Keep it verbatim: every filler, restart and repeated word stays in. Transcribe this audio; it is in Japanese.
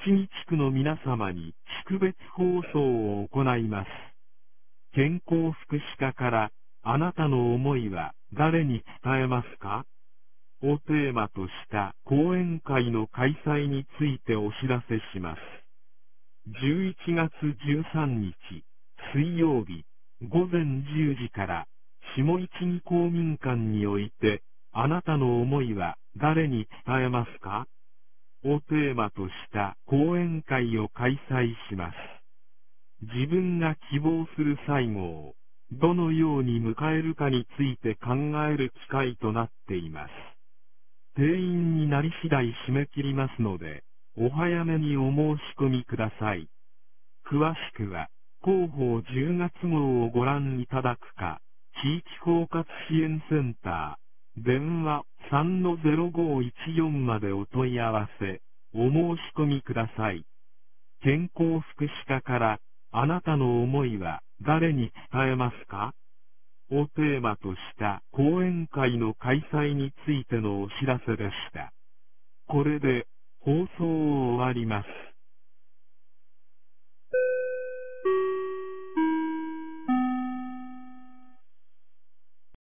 木地区の皆様に識別放送を行います。健康福祉課からあなたの思いは誰に伝えますかをテーマとした講演会の開催についてお知らせします。じゅういちがつじゅうさんにち水曜日ごぜんじゅうじから下市木公民館においてあなたの思いは誰に伝えますかをテーマとした講演会を開催します。自分が希望する最後をどのように迎えるかについて考える機会となっています。定員になり次第締め切りますので、お早めにお申し込みください。詳しくは、広報じゅうがつ号をご覧いただくか、地域包括支援センター、電話 さんのゼロごいちよん までお問い合わせ、お申し込みください。健康福祉課から、あなたの思いは誰に伝えますかをテーマとした講演会の開催についてのお知らせでした。これで放送を終わります。